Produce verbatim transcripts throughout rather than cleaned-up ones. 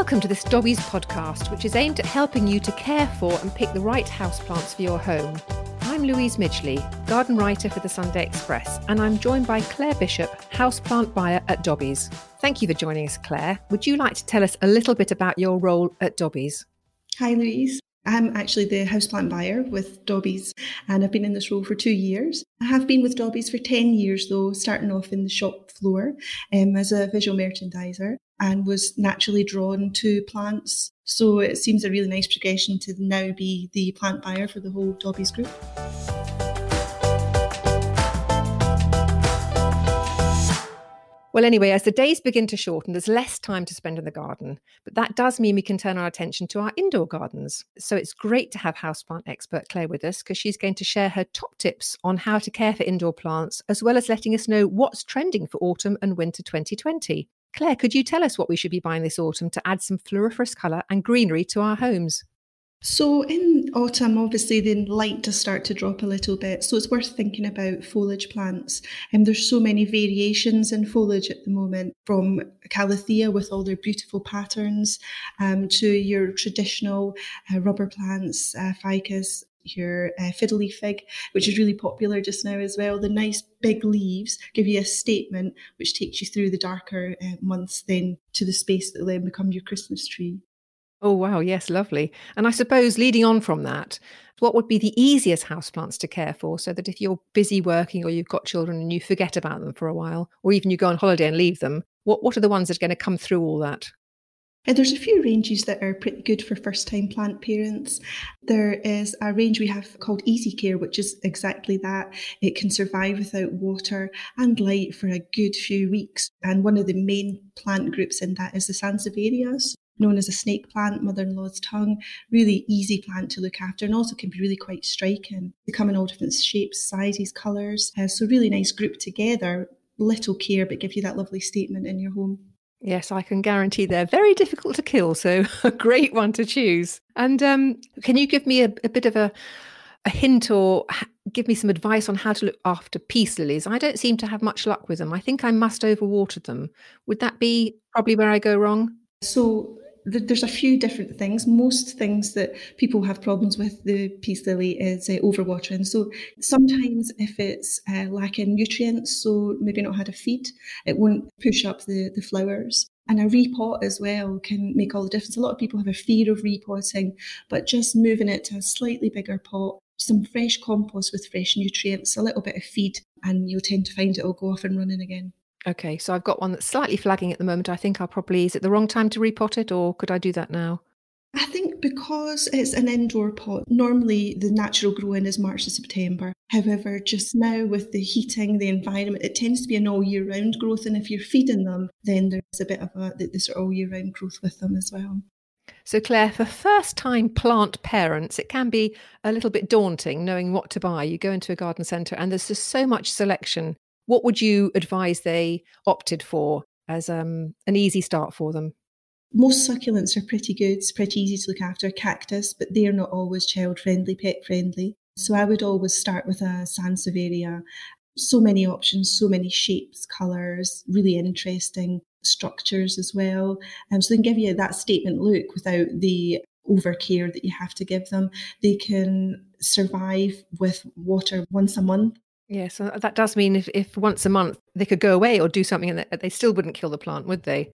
Welcome to this Dobbies podcast, which is aimed at helping you to care for and pick the right houseplants for your home. I'm Louise Midgley, garden writer for the Sunday Express, and I'm joined by Claire Bishop, houseplant buyer at Dobbies. Thank you for joining us, Claire. Would you like to tell us a little bit about your role at Dobbies? Hi, Louise. I'm actually the houseplant buyer with Dobbies, and I've been in this role for two years. I have been with Dobbies for ten years, though, starting off in the shop floor um, as a visual merchandiser, and was naturally drawn to plants. So it seems a really nice progression to now be the plant buyer for the whole Dobbies group. Well, anyway, as the days begin to shorten, there's less time to spend in the garden, but that does mean we can turn our attention to our indoor gardens. So it's great to have houseplant expert Claire with us, because she's going to share her top tips on how to care for indoor plants, as well as letting us know what's trending for autumn and winter twenty twenty. Claire, could you tell us what we should be buying this autumn to add some floriferous colour and greenery to our homes? So in autumn, obviously, the light does start to drop a little bit. So it's worth thinking about foliage plants. And there's so many variations in foliage at the moment, from calathea with all their beautiful patterns um, to your traditional uh, rubber plants, uh, ficus, your uh, fiddly fig, which is really popular just now as well. The nice big leaves give you a statement which takes you through the darker uh, months then to the space that will then become your Christmas tree. Oh, wow. Yes, lovely. And I suppose leading on from that, what would be the easiest houseplants to care for, so that if you're busy working or you've got children and you forget about them for a while, or even you go on holiday and leave them, what, what are the ones that are going to come through all that? Uh, There's a few ranges that are pretty good for first-time plant parents. There is a range we have called Easy Care, which is exactly that. It can survive without water and light for a good few weeks. And one of the main plant groups in that is the Sansevierias, known as a snake plant, mother-in-law's tongue. Really easy plant to look after, and also can be really quite striking. They come in all different shapes, sizes, colours. Uh, so really nice group together. Little care, but give you that lovely statement in your home. Yes, I can guarantee they're very difficult to kill, so a great one to choose. And um, can you give me a, a bit of a, a hint, or ha- give me some advice on how to look after peace lilies? I don't seem to have much luck with them. I think I must overwater them. Would that be probably where I go wrong? So th- there's a few different things. Most things that people have problems with the peace lily is uh, overwatering. So sometimes if it's uh, lacking nutrients, so maybe not had a feed, it won't push up the, the flowers. And a repot as well can make all the difference. A lot of people have a fear of repotting, but just moving it to a slightly bigger pot, some fresh compost with fresh nutrients, a little bit of feed, and you'll tend to find it will go off and running again. Okay, so I've got one that's slightly flagging at the moment. I think I'll probably, is it the wrong time to repot it, or could I do that now? I think because it's an indoor pot, normally the natural growing is March to September. However, just now with the heating, the environment, it tends to be an all year round growth. And if you're feeding them, then there's a bit of a this all year round growth with them as well. So Claire, for first time plant parents, it can be a little bit daunting knowing what to buy. You go into a garden centre and there's just so much selection. What would you advise they opted for as um, an easy start for them? Most succulents are pretty good. It's pretty easy to look after. Cactus, but they're not always child-friendly, pet-friendly. So I would always start with a Sansevieria. So many options, so many shapes, colours, really interesting structures as well. Um, so they can give you that statement look without the overcare that you have to give them. They can survive with water once a month. Yes, so that does mean if, if once a month they could go away or do something and they still wouldn't kill the plant, would they?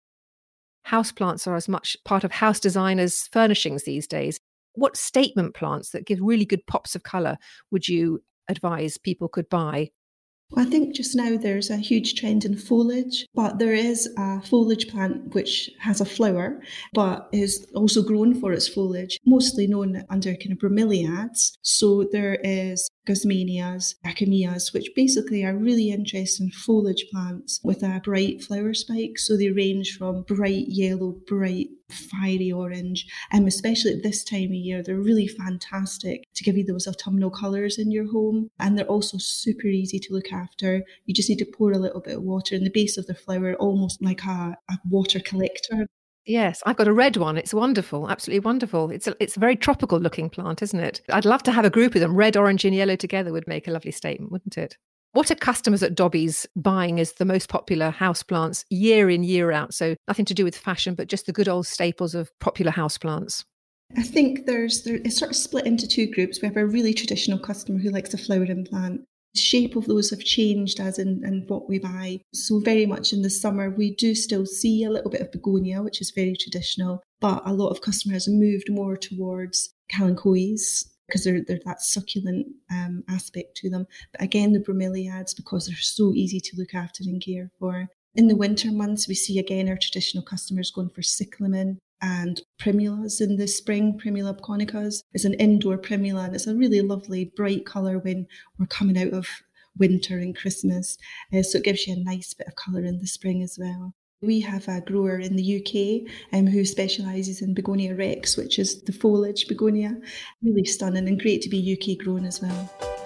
Houseplants are as much part of house design as furnishings these days. What statement plants that give really good pops of colour would you advise people could buy? Well, I think just now there's a huge trend in foliage, but there is a foliage plant which has a flower, but is also grown for its foliage, mostly known under kind of bromeliads. So there is Gosmanias, Acameas, which basically are really interesting foliage plants with a bright flower spike. So they range from bright yellow, bright fiery orange, and especially at this time of year, they're really fantastic to give you those autumnal colours in your home. And they're also super easy to look after. You just need to pour a little bit of water in the base of the flower, almost like a, a water collector. Yes, I've got a red one. It's wonderful, absolutely wonderful. It's a, it's a very tropical looking plant, isn't it? I'd love to have a group of them. Red, orange and yellow together would make a lovely statement, wouldn't it? What are customers at Dobbies buying as the most popular houseplants year in, year out? So nothing to do with fashion, but just the good old staples of popular houseplants. I think there's there, it's sort of split into two groups. We have a really traditional customer who likes a flowering plant. The shape of those have changed as in, in what we buy. So very much in the summer, we do still see a little bit of begonia, which is very traditional, but a lot of customers have moved more towards kalanchoes because they're, they're that succulent um, aspect to them. But again, the bromeliads, because they're so easy to look after and care for. In the winter months, we see again our traditional customers going for cyclamen and primulas in the spring. Primula obconicas is an indoor primula, and it's a really lovely bright colour when we're coming out of winter and Christmas. Uh, so it gives you a nice bit of colour in the spring as well. We have a grower in the U K um, who specialises in Begonia rex, which is the foliage begonia. Really stunning and great to be U K grown as well.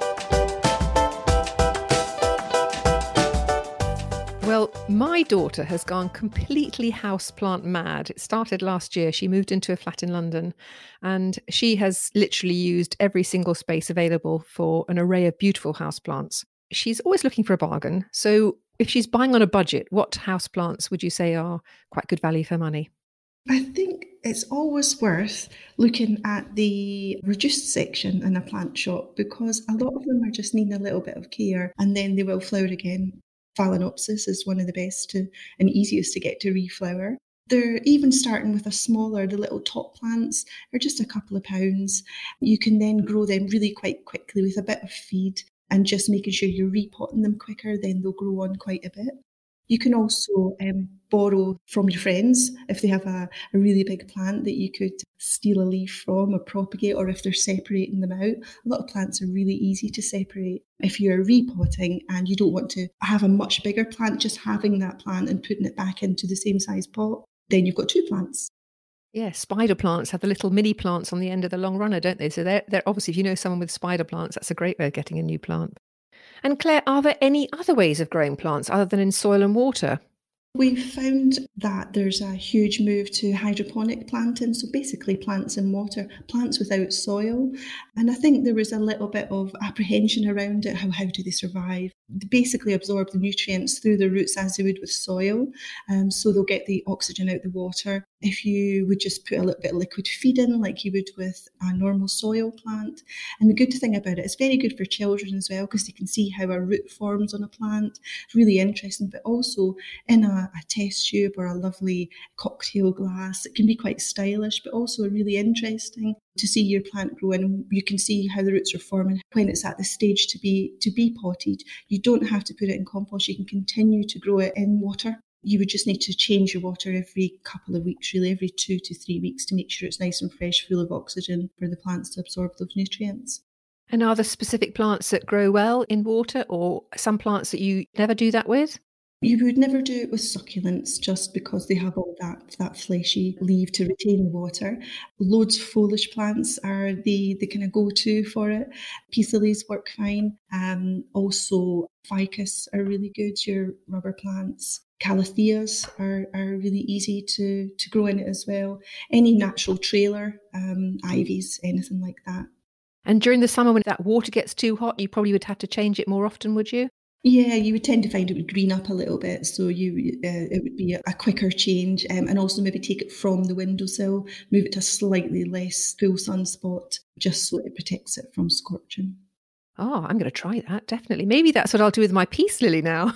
Well, my daughter has gone completely houseplant mad. It started last year. She moved into a flat in London and she has literally used every single space available for an array of beautiful houseplants. She's always looking for a bargain. So if she's buying on a budget, what houseplants would you say are quite good value for money? I think it's always worth looking at the reduced section in a plant shop because a lot of them are just needing a little bit of care and then they will flower again. Phalaenopsis is one of the best to, and easiest to get to reflower. They're even starting with a smaller, the little top plants are just a couple of pounds. You can then grow them really quite quickly with a bit of feed and just making sure you're repotting them quicker, then they'll grow on quite a bit. You can also um, borrow from your friends if they have a, a really big plant that you could steal a leaf from or propagate, or if they're separating them out. A lot of plants are really easy to separate. If you're repotting and you don't want to have a much bigger plant, just having that plant and putting it back into the same size pot, then you've got two plants. Yeah, spider plants have the little mini plants on the end of the long runner, don't they? So they're, they're obviously, if you know someone with spider plants, that's a great way of getting a new plant. And Claire, are there any other ways of growing plants other than in soil and water? We've found that there's a huge move to hydroponic planting, so basically plants in water, plants without soil. And I think there was a little bit of apprehension around it. How, how do they survive? They basically absorb the nutrients through the roots as they would with soil, um, so they'll get the oxygen out the water. If you would just put a little bit of liquid feed in like you would with a normal soil plant. And the good thing about it, it's very good for children as well because they can see how a root forms on a plant. It's really interesting, but also in a, a test tube or a lovely cocktail glass, it can be quite stylish, but also really interesting to see your plant grow, and you can see how the roots are forming when it's at the stage to be to be potted. You don't have to put it in compost. You can continue to grow it in water. You would just need to change your water every couple of weeks, really every two to three weeks to make sure it's nice and fresh, full of oxygen for the plants to absorb those nutrients. And are there specific plants that grow well in water or some plants that you never do that with? You would never do it with succulents just because they have all that, that fleshy leaf to retain the water. Loads of foliage plants are the, the kind of go-to for it. Peace lilies work fine. Um, also, ficus are really good, your rubber plants. Calatheas are, are really easy to, to grow in it as well. Any natural trailer, um, ivies, anything like that. And during the summer when that water gets too hot, you probably would have to change it more often, would you? Yeah, you would tend to find it would green up a little bit, so you uh, it would be a, a quicker change, um, and also maybe take it from the windowsill, move it to a slightly less full sunspot, just so it protects it from scorching. Oh, I'm going to try that, definitely. Maybe that's what I'll do with my peace lily now.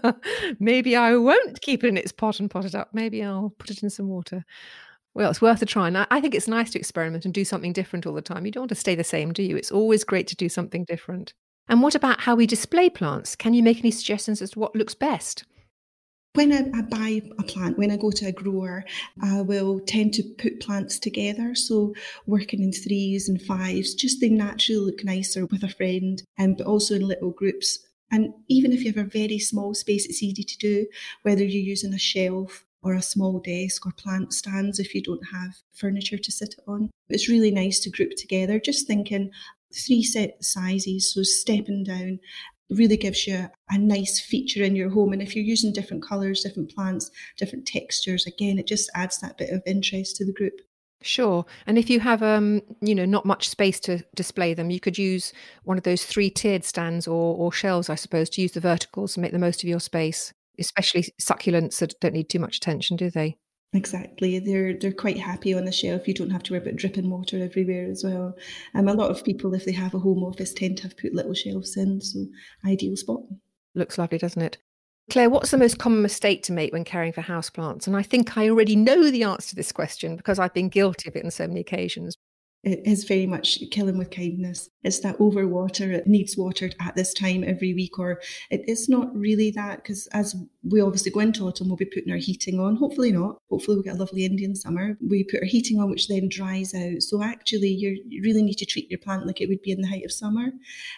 Maybe I won't keep it in its pot and pot it up. Maybe I'll put it in some water. Well, it's worth a try. And I think it's nice to experiment and do something different all the time. You don't want to stay the same, do you? It's always great to do something different. And what about how we display plants? Can you make any suggestions as to what looks best? When I, I buy a plant, when I go to a grower, I will tend to put plants together. So working in threes and fives, just they naturally look nicer with a friend, and but also in little groups. And even if you have a very small space, it's easy to do, whether you're using a shelf or a small desk or plant stands if you don't have furniture to sit on. It's really nice to group together, just thinking three set sizes, so stepping down really gives you a nice feature in your home. And if you're using different colours, different plants, different textures, again, it just adds that bit of interest to the group. Sure. And if you have, um, you know, not much space to display them, you could use one of those three-tiered stands or, or shelves, I suppose, to use the verticals and make the most of your space, especially succulents that don't need too much attention, do they? Exactly. They're they're quite happy on the shelf. You don't have to worry about dripping water everywhere as well. Um, a lot of people, if they have a home office, tend to have put little shelves in, so ideal spot. Looks lovely, doesn't it? Claire, what's the most common mistake to make when caring for houseplants? And I think I already know the answer to this question because I've been guilty of it on so many occasions. It is very much killing with kindness. It's that overwater. It needs watered at this time every week, or it is not really that, because as we obviously go into autumn, we'll be putting our heating on. Hopefully not. Hopefully we'll get a lovely Indian summer. We put our heating on, which then dries out. So actually you're, you really need to treat your plant like it would be in the height of summer.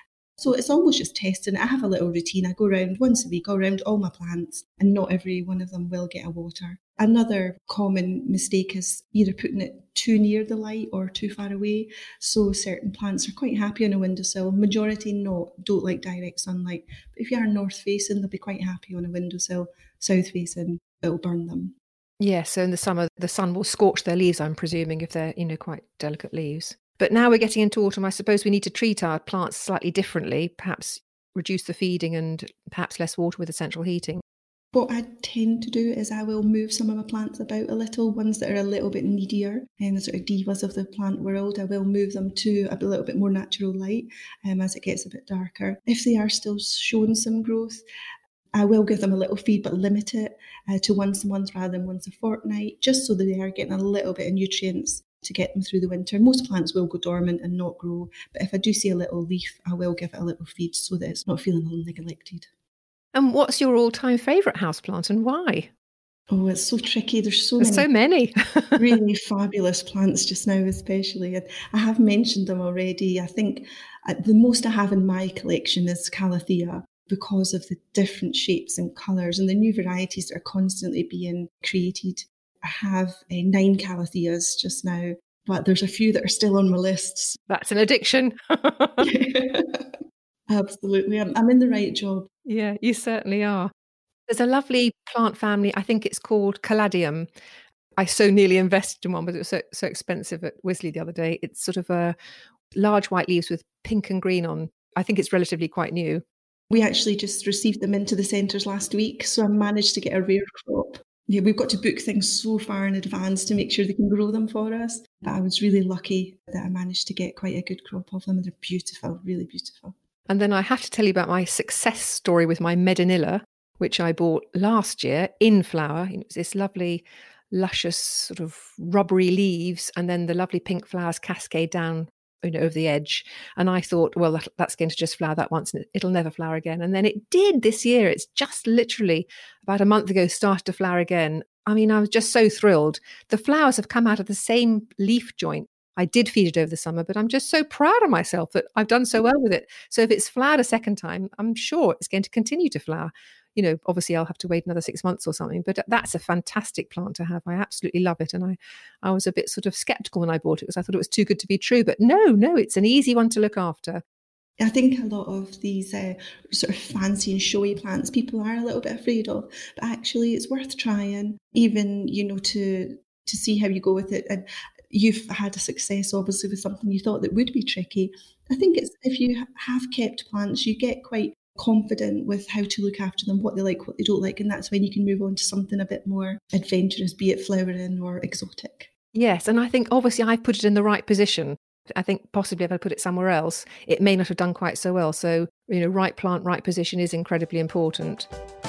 So it's almost just testing. I have a little routine. I go around once a week, go around all my plants, and not every one of them will get a water. Another common mistake is either putting it too near the light or too far away. So certain plants are quite happy on a windowsill. Majority not, don't like direct sunlight. But if you are north facing, they'll be quite happy on a windowsill. South facing, it'll burn them. Yeah, so in the summer, the sun will scorch their leaves, I'm presuming, if they're, you know, quite delicate leaves. But now we're getting into autumn, I suppose we need to treat our plants slightly differently, perhaps reduce the feeding and perhaps less water with the central heating. What I tend to do is I will move some of my plants about a little, ones that are a little bit needier and the sort of divas of the plant world. I will move them to a little bit more natural light um, as it gets a bit darker. If they are still showing some growth, I will give them a little feed, but limit it uh, to once a month rather than once a fortnight, just so that they are getting a little bit of nutrients to get them through the winter. Most plants will go dormant and not grow, but if I do see a little leaf, I will give it a little feed so that it's not feeling neglected. And what's your all-time favourite houseplant and why? Oh, it's so tricky. There's so There's many, so many. really fabulous plants just now, especially. And I have mentioned them already. I think the most I have in my collection is Calathea, because of the different shapes and colours and the new varieties that are constantly being created. I have uh, nine Calatheas just now, but there's a few that are still on my lists. That's an addiction. Absolutely. I'm, I'm in the right job. Yeah, you certainly are. There's a lovely plant family, I think it's called Caladium. I so nearly invested in one, but it was so, so expensive at Wisley the other day. It's sort of a large white leaves with pink and green on. I think it's relatively quite new. We actually just received them into the centres last week, so I managed to get a rare crop. Yeah, we've got to book things so far in advance to make sure they can grow them for us. But I was really lucky that I managed to get quite a good crop of them. They're beautiful, really beautiful. And then I have to tell you about my success story with my Medinilla, which I bought last year in flower. It's this lovely, luscious sort of rubbery leaves, and then the lovely pink flowers cascade down, you know, over the edge. And I thought, well, that, that's going to just flower that once and it'll never flower again. And then it did this year. It's just literally about a month ago started to flower again. I mean, I was just so thrilled. The flowers have come out of the same leaf joint. I did feed it over the summer, but I'm just so proud of myself that I've done so well with it. So if it's flowered a second time, I'm sure it's going to continue to flower. You know, obviously I'll have to wait another six months or something, but that's a fantastic plant to have. I absolutely love it. And I, I was a bit sort of skeptical when I bought it because I thought it was too good to be true. But no, no, it's an easy one to look after. I think a lot of these uh, sort of fancy and showy plants people are a little bit afraid of, but actually it's worth trying, even, you know, to to see how you go with it. And you've had a success, obviously, with something you thought that would be tricky. I think it's if you have kept plants, you get quite confident with how to look after them, what they like, what they don't like, and that's when you can move on to something a bit more adventurous, be it flowering or exotic. Yes, and I think obviously I put it in the right position. I think possibly if I put it somewhere else, it may not have done quite so well. So, you know, right plant, right position is incredibly important.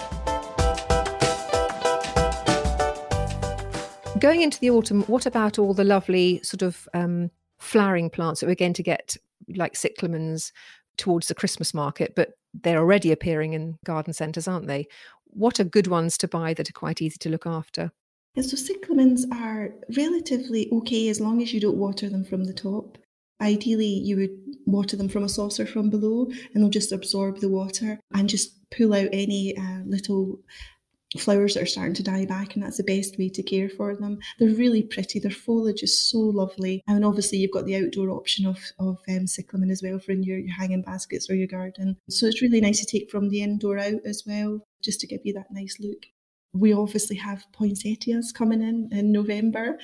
Going into the autumn, what about all the lovely sort of um, flowering plants that we're going to get, like cyclamens, towards the Christmas market, but they're already appearing in garden centres, aren't they? What are good ones to buy that are quite easy to look after? Yeah, so cyclamens are relatively okay as long as you don't water them from the top. Ideally, you would water them from a saucer from below and they'll just absorb the water and just pull out any uh, little flowers that are starting to die back, and that's the best way to care for them. They're really pretty. Their foliage is so lovely. And obviously you've got the outdoor option of, of um, cyclamen as well for in your, your hanging baskets or your garden. So it's really nice to take from the indoor out as well, just to give you that nice look. We obviously have poinsettias coming in in November.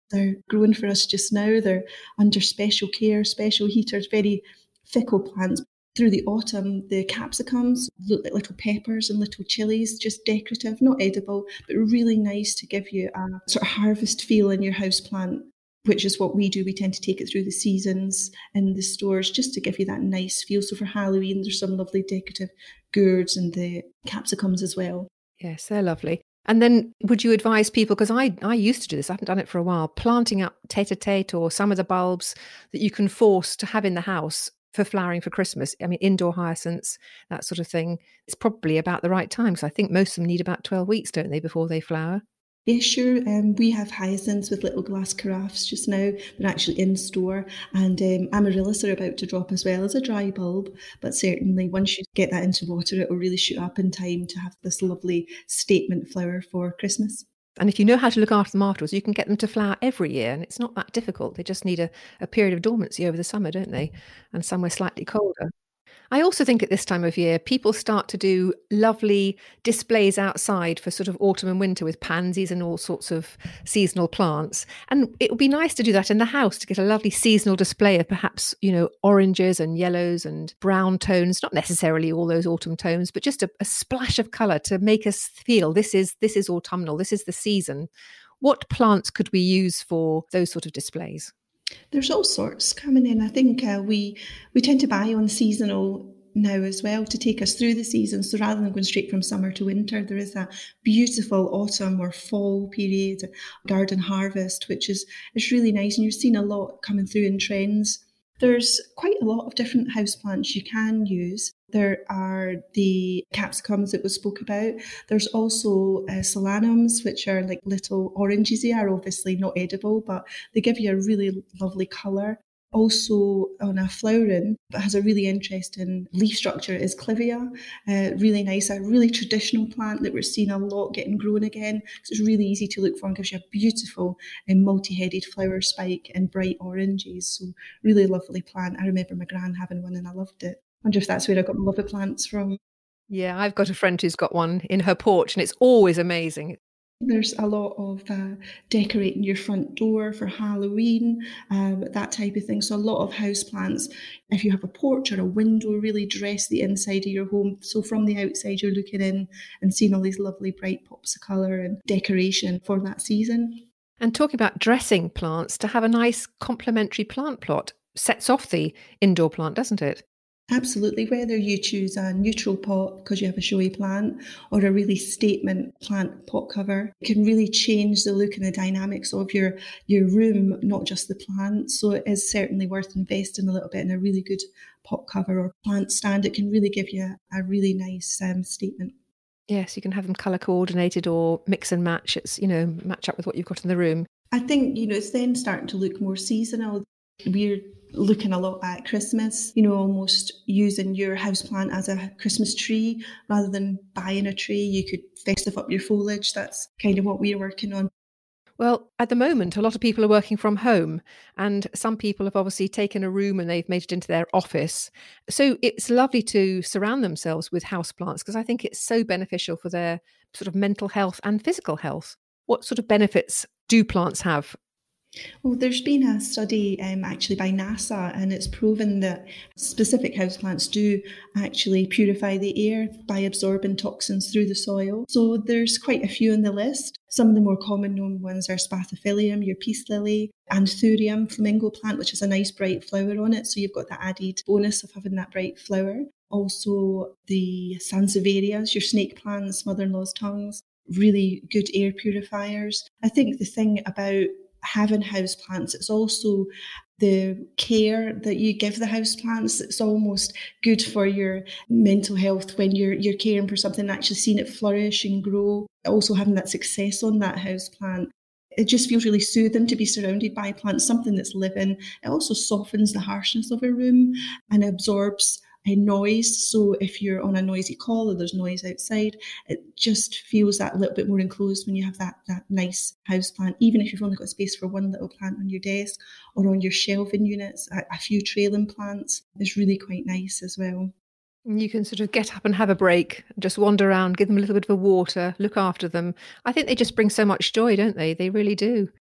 They're growing for us just now. They're under special care, special heaters, very fickle plants. Through the autumn, the capsicums look like little peppers and little chilies, just decorative, not edible, but really nice to give you a sort of harvest feel in your house plant, which is what we do. We tend to take it through the seasons in the stores just to give you that nice feel. So for Halloween, there's some lovely decorative gourds and the capsicums as well. Yes, they're lovely. And then would you advise people, because I, I used to do this, I haven't done it for a while, planting up tete-a-tete or some of the bulbs that you can force to have in the house for flowering for Christmas. I mean, indoor hyacinths, that sort of thing. It's probably about the right time, because I think most of them need about twelve weeks, don't they, before they flower? Yeah, sure. Um, we have hyacinths with little glass carafes just now. They're actually in store. And um, amaryllis are about to drop as well as a dry bulb. But certainly once you get that into water, it will really shoot up in time to have this lovely statement flower for Christmas. And if you know how to look after them afterwards, you can get them to flower every year. And it's not that difficult. They just need a, a period of dormancy over the summer, don't they? And somewhere slightly colder. I also think at this time of year, people start to do lovely displays outside for sort of autumn and winter with pansies and all sorts of seasonal plants. And it would be nice to do that in the house, to get a lovely seasonal display of perhaps, you know, oranges and yellows and brown tones, not necessarily all those autumn tones, but just a, a splash of colour to make us feel this is this is autumnal, this is the season. What plants could we use for those sort of displays? There's all sorts coming in. I think uh, we we tend to buy on seasonal now as well to take us through the season. So rather than going straight from summer to winter, there is a beautiful autumn or fall period, garden harvest, which is, is really nice. And you're seeing a lot coming through in trends. There's quite a lot of different houseplants you can use. There are the capsicums that we spoke about. There's also uh, solanums, which are like little oranges. They are obviously not edible, but they give you a really lovely colour. Also on a flowering, but has a really interesting leaf structure, is clivia. Uh, really nice, a really traditional plant that we're seeing a lot getting grown again. So it's really easy to look for and gives you a beautiful and multi-headed flower spike and bright oranges. So really lovely plant. I remember my gran having one and I loved it. I wonder if that's where I got my love of plants from. Yeah, I've got a friend who's got one in her porch and it's always amazing. There's a lot of uh, decorating your front door for Halloween, um, that type of thing. So a lot of houseplants, if you have a porch or a window, really dress the inside of your home. So from the outside, you're looking in and seeing all these lovely bright pops of colour and decoration for that season. And talking about dressing plants, to have a nice complementary plant plot sets off the indoor plant, doesn't it? Absolutely. Whether you choose a neutral pot because you have a showy plant or a really statement plant pot cover, it can really change the look and the dynamics of your, your room, not just the plant. So it is certainly worth investing a little bit in a really good pot cover or plant stand. It can really give you a, a really nice um, statement. Yes, you can have them colour coordinated or mix and match. It's, you know, match up with what you've got in the room. I think, you know, it's then starting to look more seasonal. We're looking a lot at Christmas, you know, almost using your houseplant as a Christmas tree rather than buying a tree. You could festive up your foliage. That's kind of what we're working on. Well, at the moment, a lot of people are working from home and some people have obviously taken a room and they've made it into their office. So it's lovely to surround themselves with houseplants because I think it's so beneficial for their sort of mental health and physical health. What sort of benefits do plants have? Well, there's been a study um, actually by NASA, and it's proven that specific houseplants do actually purify the air by absorbing toxins through the soil. So there's quite a few on the list. Some of the more common known ones are Spathiphyllum, your peace lily, Anthurium, flamingo plant, which has a nice bright flower on it. So you've got the added bonus of having that bright flower. Also the Sansevierias, your snake plants, mother-in-law's tongues, really good air purifiers. I think the thing about having houseplants, it's also the care that you give the houseplants. It's almost good for your mental health when you're you're caring for something, actually seeing it flourish and grow. Also having that success on that houseplant. It just feels really soothing to be surrounded by plants, something that's living. It also softens the harshness of a room and absorbs a noise. So if you're on a noisy call or there's noise outside, it just feels that little bit more enclosed when you have that, that nice house plant. Even if you've only got space for one little plant on your desk or on your shelving units, a, a few trailing plants is really quite nice as well. You can sort of get up and have a break, just wander around, give them a little bit of a water, look after them. I think they just bring so much joy, don't they? They really do.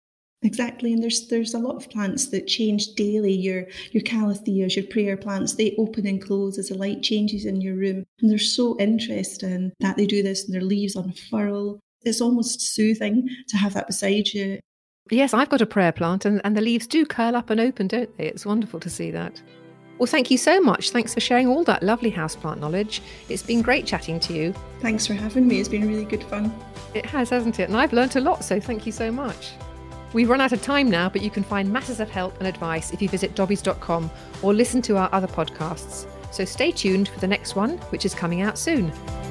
Exactly, and there's there's a lot of plants that change daily. Your your calatheas, your prayer plants, they open and close as the light changes in your room, and they're so interesting that they do this, and their leaves unfurl. It's almost soothing to have that beside you. Yes, I've got a prayer plant, and, and the leaves do curl up and open, don't they? It's wonderful to see that. Well, thank you so much. Thanks for sharing all that lovely houseplant knowledge. It's been great chatting to you. Thanks for having me. It's been really good fun. It has, hasn't it? And I've learnt a lot, so thank you so much. We've run out of time now, but you can find masses of help and advice if you visit dobbies dot com or listen to our other podcasts. So stay tuned for the next one, which is coming out soon.